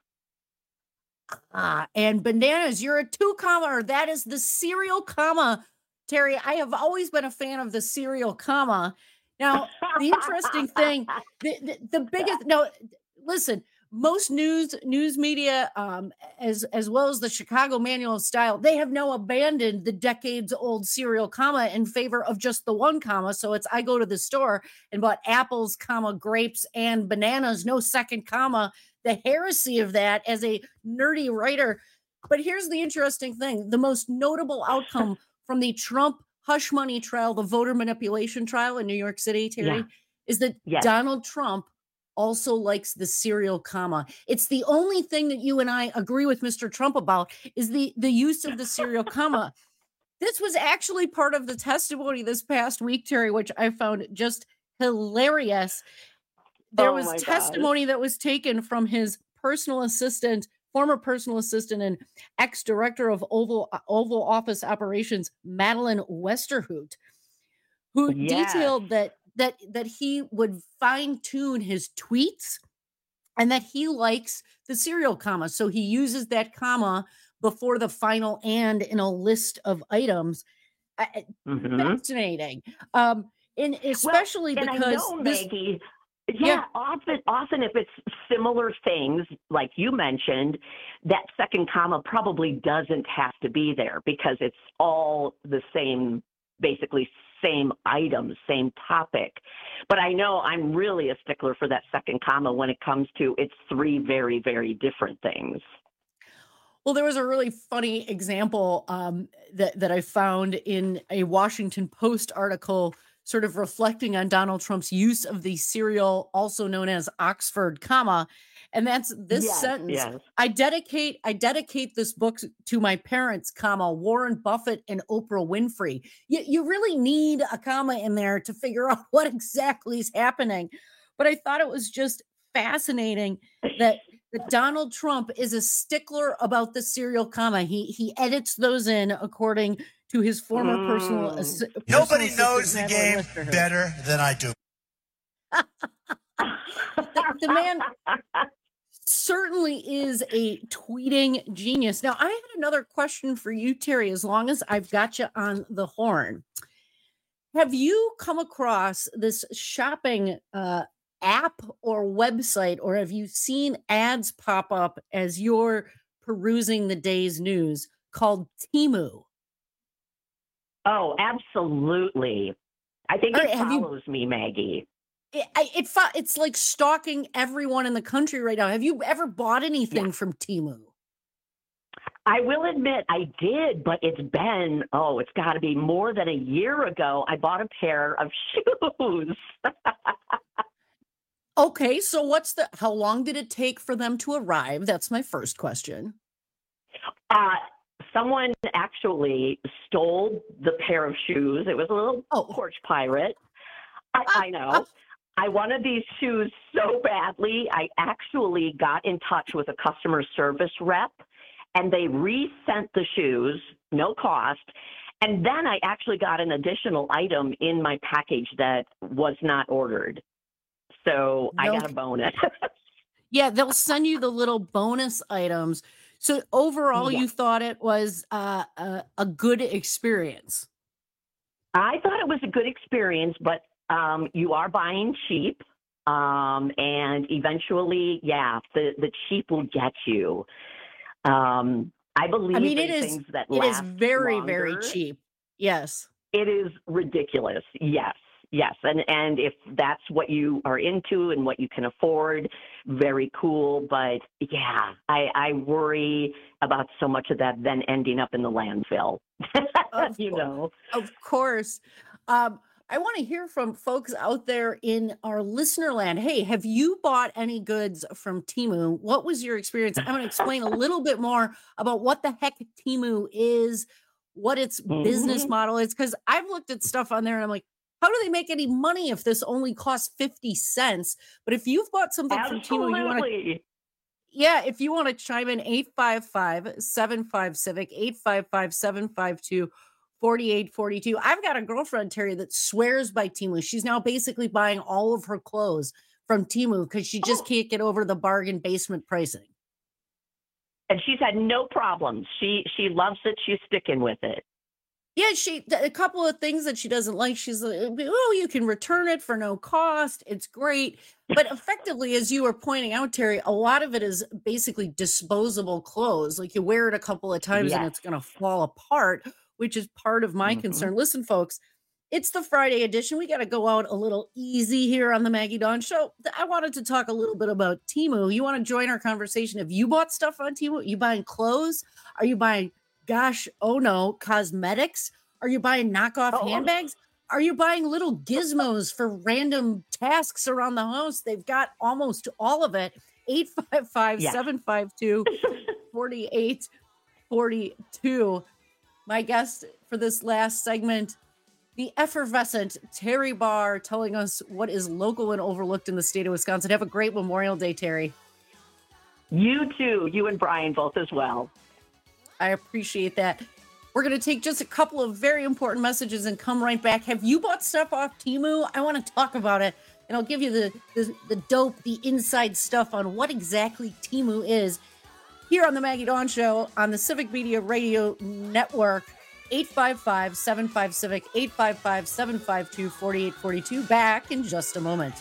And bananas, you're a 2 comma. That is the cereal comma. Terry, I have always been a fan of the cereal comma. Now, the interesting thing, the biggest, no, listen, most news media, as well as the Chicago Manual of Style, they have now abandoned the decades-old cereal comma in favor of just the 1 comma. So it's, I go to the store and bought apples, comma, grapes, and bananas, no second comma. The heresy of that as a nerdy writer. But here's the interesting thing. The most notable outcome from the Trump hush money trial, the voter manipulation trial in New York City, Terry, is that Donald Trump also likes the cereal comma. It's the only thing that you and I agree with Mr. Trump about is the use of the cereal comma. This was actually part of the testimony this past week, Terry, which I found just hilarious. There was testimony that was taken from his personal assistant, former personal assistant and ex-director of Oval Office operations, Madeline Westerhout, who detailed that he would fine-tune his tweets and that he likes the cereal comma. So he uses that comma before the final and in a list of items. Fascinating. And especially because I know, Maggie, often if it's similar things, like you mentioned, that second comma probably doesn't have to be there because it's all the same, basically same items, same topic. But I know I'm really a stickler for that second comma when it comes to it's 3 very, very different things. Well, there was a really funny example that I found in a Washington Post article sort of reflecting on Donald Trump's use of the cereal, also known as Oxford comma. And that's this sentence. Yes. I dedicate this book to my parents, comma, Warren Buffett and Oprah Winfrey. You really need a comma in there to figure out what exactly is happening. But I thought it was just fascinating that Donald Trump is a stickler about the serial comma. He edits those in according to his former personal Nobody knows the game better than I do. The man certainly is a tweeting genius. Now, I had another question for you, Terry, as long as I've got you on the horn. Have you come across this shopping app or website, or have you seen ads pop up as you're perusing the day's news called Temu? Oh, absolutely. I think it follows me, Maggie. It's like stalking everyone in the country right now. Have you ever bought anything from Temu? I will admit I did, but it's got to be more than a year ago. I bought a pair of shoes. Okay, so how long did it take for them to arrive? That's my first question. Someone actually stole the pair of shoes. It was a little porch pirate. I know. I wanted these shoes so badly. I actually got in touch with a customer service rep, and they resent the shoes, no cost. And then I actually got an additional item in my package that was not ordered. So I got a bonus. Yeah, they'll send you the little bonus items. So overall, you thought it was a good experience? I thought it was a good experience, but you are buying cheap. And eventually, the cheap will get you. I believe things that last it is very, longer. very cheap. Yes. It is ridiculous. Yes. Yes. And if that's what you are into and what you can afford, very cool. But yeah, I worry about so much of that then ending up in the landfill. Of course. I want to hear from folks out there in our listener land. Hey, have you bought any goods from Temu? What was your experience? I'm going to explain a little bit more about what the heck Temu is, what its business model is, because I've looked at stuff on there and I'm like, how do they make any money if this only costs 50 cents? But if you've bought something from Temu, if you want to chime in, 855-75-CIVIC, 855-752-4842. I've got a girlfriend, Terry, that swears by Temu. She's now basically buying all of her clothes from Temu because she just can't get over the bargain basement pricing. And she's had no problems. She loves it. She's sticking with it. Yeah, a couple of things that she doesn't like. She's like, you can return it for no cost. It's great. But effectively, as you were pointing out, Terry, a lot of it is basically disposable clothes. Like you wear it a couple of times and it's going to fall apart, which is part of my concern. Listen, folks, it's the Friday edition. We got to go out a little easy here on the Maggie Dawn Show. I wanted to talk a little bit about Temu. You want to join our conversation? Have you bought stuff on Temu? Are you buying clothes? Are you buying cosmetics? Are you buying knockoff handbags? Are you buying little gizmos for random tasks around the house? They've got almost all of it. 855-752-4842. My guest for this last segment, the effervescent Terry Barr, telling us what is local and overlooked in the state of Wisconsin. Have a great Memorial Day, Terry. You too. You and Brian both as well. I appreciate that. We're going to take just a couple of very important messages and come right back. Have you bought stuff off Temu? I want to talk about it, and I'll give you the dope, the inside stuff on what exactly Temu is here on the Maggie Dawn Show on the Civic Media Radio Network. 855-75-CIVIC, 855-752-4842. Back in just a moment.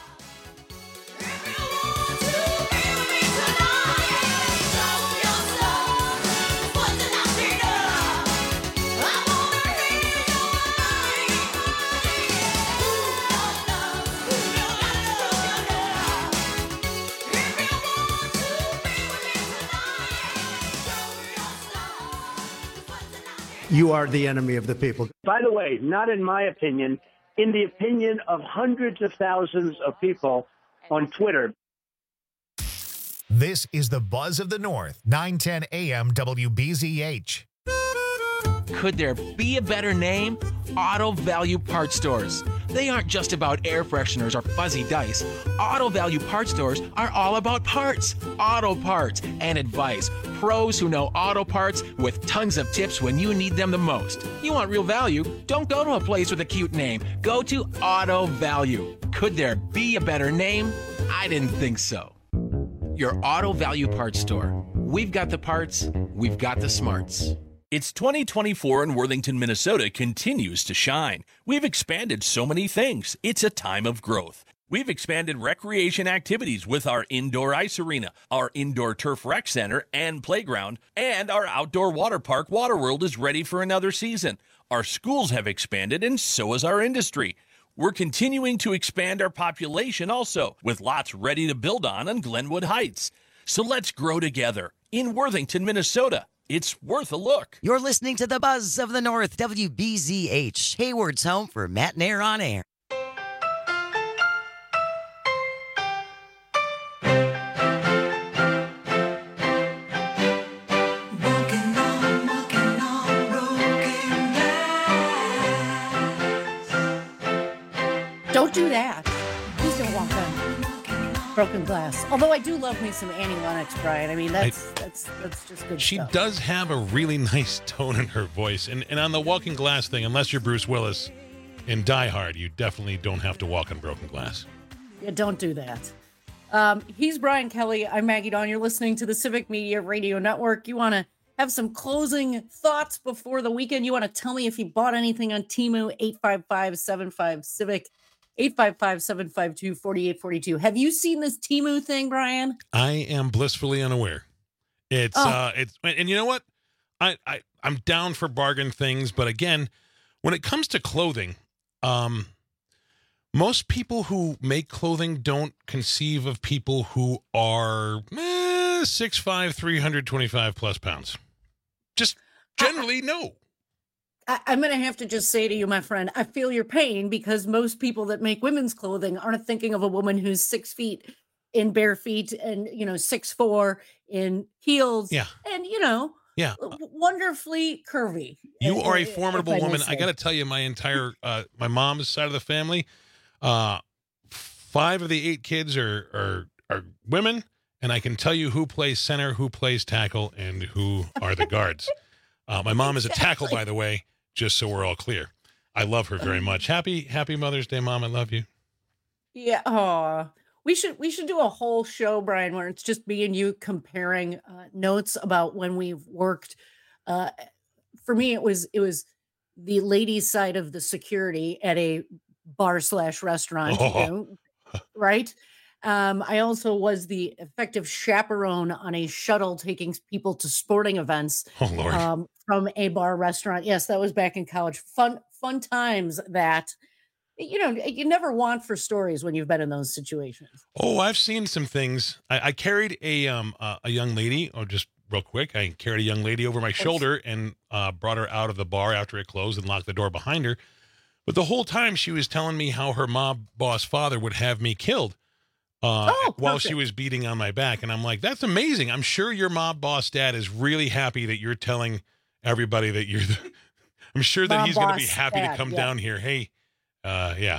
You are the enemy of the people. By the way, not in my opinion, in the opinion of hundreds of thousands of people on Twitter. This is the Buzz of the North, 910 AM WBZH. Could there be a better name? Auto Value Parts Stores. They aren't just about air fresheners or fuzzy dice. Auto Value Parts Stores are all about parts, auto parts, and advice. Pros who know auto parts with tons of tips when you need them the most. You want real value? Don't go to a place with a cute name. Go to Auto Value. Could there be a better name? I didn't think so. Your Auto Value Parts Store. We've got the parts, we've got the smarts. It's 2024 and Worthington, Minnesota continues to shine. We've expanded so many things. It's a time of growth. We've expanded recreation activities with our indoor ice arena, our indoor turf rec center and playground, and our outdoor water park Waterworld is ready for another season. Our schools have expanded and so has our industry. We're continuing to expand our population also, with lots ready to build on Glenwood Heights. So let's grow together in Worthington, Minnesota. It's worth a look. You're listening to the Buzz of the North, WBZH, Hayward's home for Matt Nair on air. Don't do that. Please don't walk on broken glass. Although I do love me some Annie Lennox, Brian. I mean, that's just good She stuff. does have a really nice tone in her voice. And on the walking glass thing, unless you're Bruce Willis in Die Hard, you definitely don't have to walk on broken glass. Yeah, don't do that. He's Brian Kelly. I'm Maggie Dawn. You're listening to the Civic Media Radio Network. You want to have some closing thoughts before the weekend? You want to tell me if you bought anything on Temu? 855-75-CIVIC. 855-752-4842. Have you seen this Temu thing, Brian? I am blissfully unaware. It's and you know what? I'm down for bargain things, but again, when it comes to clothing, most people who make clothing don't conceive of people who are 6'5", 325 plus pounds. Just generally, no. I'm going to have to just say to you, my friend, I feel your pain because most people that make women's clothing aren't thinking of a woman who's 6 feet in bare feet and, 6'4" in heels. Yeah. And, wonderfully curvy. You are a formidable woman. I got to tell you, my entire, my mom's side of the family, 5 of the 8 kids are women. And I can tell you who plays center, who plays tackle, and who are the guards. My mom is a tackle, by the way, just so we're all clear. I love her very much. Happy Mother's Day, Mom. I love you. Yeah. Oh, we should do a whole show, Brian, where it's just me and you comparing notes about when we've worked. For me, it was the ladies' side of the security at a bar/restaurant, right? I also was the effective chaperone on a shuttle taking people to sporting events. Oh, Lord. From a bar restaurant. Yes, that was back in college. Fun times that, you never want for stories when you've been in those situations. Oh, I've seen some things. I carried a young lady, just real quick. I carried a young lady over my shoulder and brought her out of the bar after it closed and locked the door behind her. But the whole time she was telling me how her mob boss father would have me killed. While she was beating on my back. And I'm like, that's amazing. I'm sure your mob boss dad is really happy that you're telling everybody that you're I'm sure that he's going to be happy to come down here. Hey, yeah.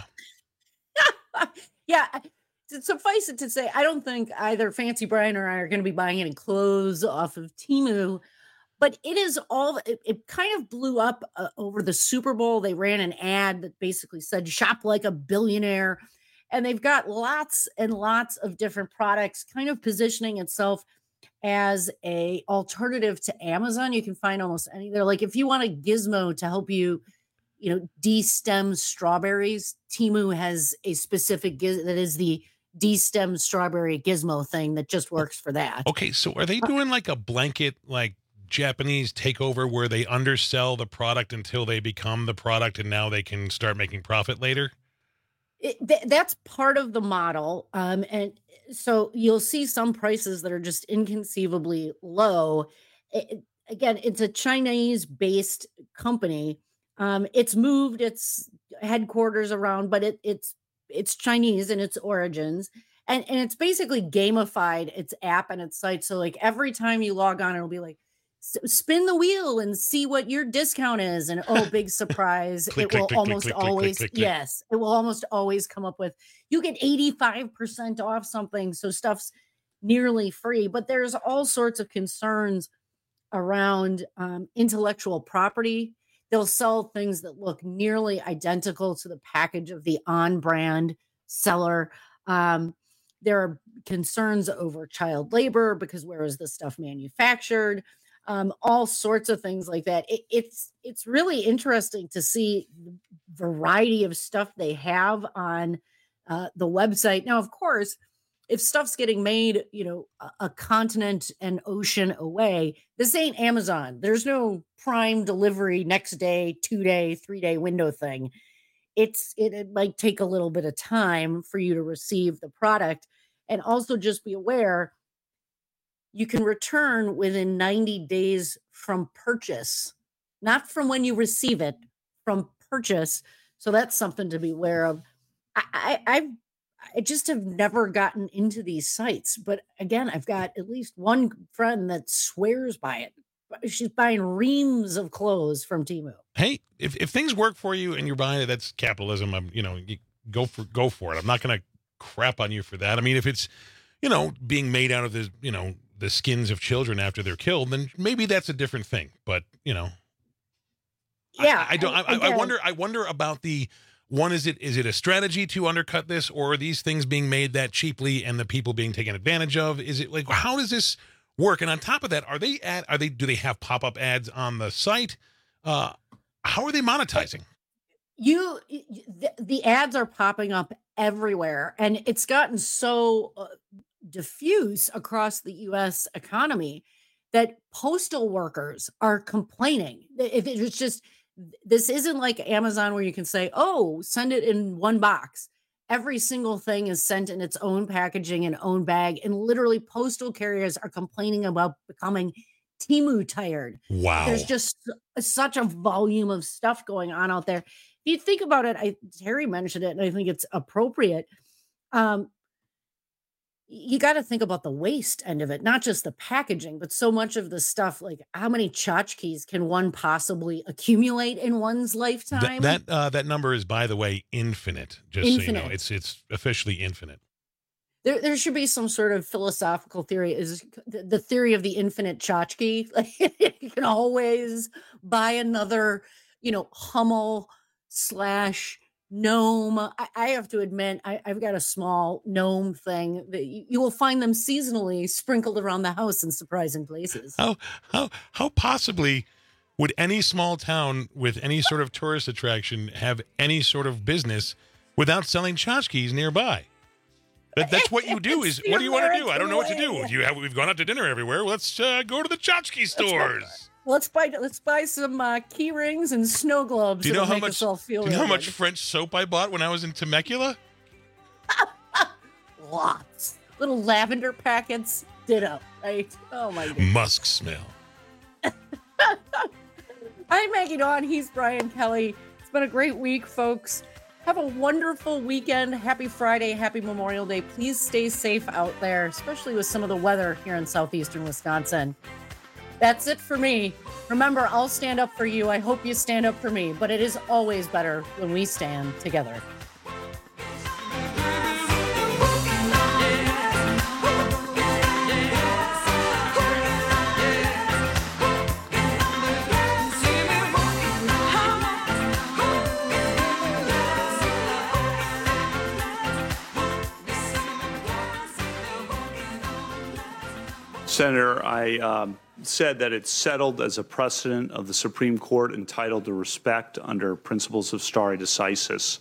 Yeah. Suffice it to say, I don't think either Fancy Brian or I are going to be buying any clothes off of Temu, but it kind of blew up over the Super Bowl. They ran an ad that basically said, shop like a billionaire. And they've got lots and lots of different products kind of positioning itself as a alternative to Amazon. You can find almost any there. Like if you want a gizmo to help you, de-stem strawberries, Temu has a specific that is the de-stem strawberry gizmo thing that just works for that. Okay, so are they doing like a blanket, like Japanese takeover where they undersell the product until they become the product and now they can start making profit later? That's part of the model. And so you'll see some prices that are just inconceivably low. Again, it's a Chinese-based company. It's moved its headquarters around, but it's Chinese in its origins. And it's basically gamified its app and its site. So like every time you log on, it'll be like, spin the wheel and see what your discount is. And oh, big surprise. It will almost always, yes, it will almost always come up with, you get 85% off something. So stuff's nearly free, but there's all sorts of concerns around intellectual property. They'll sell things that look nearly identical to the package of the on-brand seller. There are concerns over child labor because where is this stuff manufactured? All sorts of things like that. It's really interesting to see the variety of stuff they have on the website. Now, of course, if stuff's getting made, a continent and ocean away, this ain't Amazon. There's no prime delivery next day, 2-day, 3-day window thing. It might take a little bit of time for you to receive the product. And also just be aware, you can return within 90 days from purchase, not from when you receive it, from purchase. So that's something to be aware of. I just have never gotten into these sites. But again, I've got at least one friend that swears by it. She's buying reams of clothes from Temu. Hey, if things work for you and you're buying it, that's capitalism. You go for it. I'm not going to crap on you for that. I mean, if it's, being made out of the skins of children after they're killed, then maybe that's a different thing. But, yeah, I wonder about the one. Is it a strategy to undercut this, or are these things being made that cheaply and the people being taken advantage of? Is it like, how does this work? And on top of that, do they have pop-up ads on the site? How are they monetizing? The ads are popping up everywhere, and it's gotten so diffuse across the U.S. economy that postal workers are complaining. If it's just, this isn't like Amazon where you can say, oh, send it in one box. Every single thing is sent in its own packaging and own bag, and literally postal carriers are complaining about becoming Temu tired. Wow. There's just such a volume of stuff going on out there. If you think about it, Terry mentioned it, and I think it's appropriate. You got to think about the waste end of it, not just the packaging, but so much of the stuff. Like, how many tchotchkes can one possibly accumulate in one's lifetime? That number is, by the way, infinite. Just infinite. So you know, it's officially infinite. There should be some sort of philosophical theory. Is the theory of the infinite tchotchke? Like, you can always buy another, Hummel / gnome. I have to admit, I've got a small gnome thing that you will find them seasonally sprinkled around the house in surprising places. How possibly would any small town with any sort of tourist attraction have any sort of business without selling tchotchkes nearby? That's what you do. Is what do you want to do? I don't know what to do. We've gone out to dinner everywhere. Let's go to the tchotchke stores. Let's buy some key rings and snow globes. Do you know how much French soap I bought when I was in Temecula? Lots. Little lavender packets. Ditto. Right? Oh my God. Musk smell. I'm Maggie Dawn. He's Brian Kelly. It's been a great week, folks. Have a wonderful weekend. Happy Friday. Happy Memorial Day. Please stay safe out there, especially with some of the weather here in southeastern Wisconsin. That's it for me. Remember, I'll stand up for you. I hope you stand up for me. But it is always better when we stand together. Senator, I said that it's settled as a precedent of the Supreme Court entitled to respect under principles of stare decisis.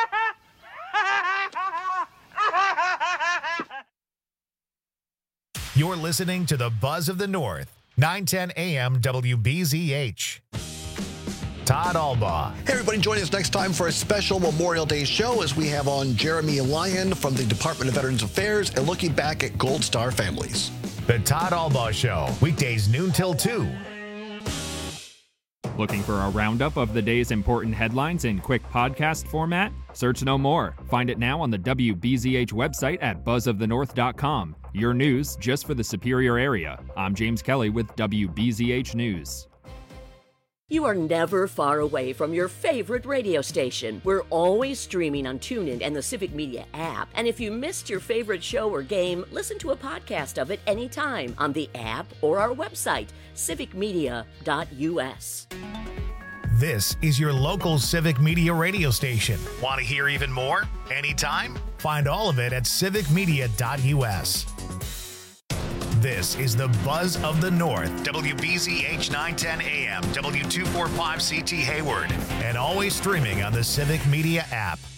You're listening to the Buzz of the North, 910 AM WBZH. Todd Albaugh. Hey, everybody, join us next time for a special Memorial Day show as we have on Jeremy Lyon from the Department of Veterans Affairs and looking back at Gold Star families. The Todd Albaugh Show, weekdays noon till 2. Looking for a roundup of the day's important headlines in quick podcast format? Search no more. Find it now on the WBZH website at buzzofthenorth.com. Your news just for the Superior area. I'm James Kelly with WBZH News. You are never far away from your favorite radio station. We're always streaming on TuneIn and the Civic Media app. And if you missed your favorite show or game, listen to a podcast of it anytime on the app or our website, civicmedia.us. This is your local Civic Media radio station. Want to hear even more? Anytime? Find all of it at civicmedia.us. This is the Buzz of the North, WBZH 910 AM, W245CT Hayward, and always streaming on the Civic Media app.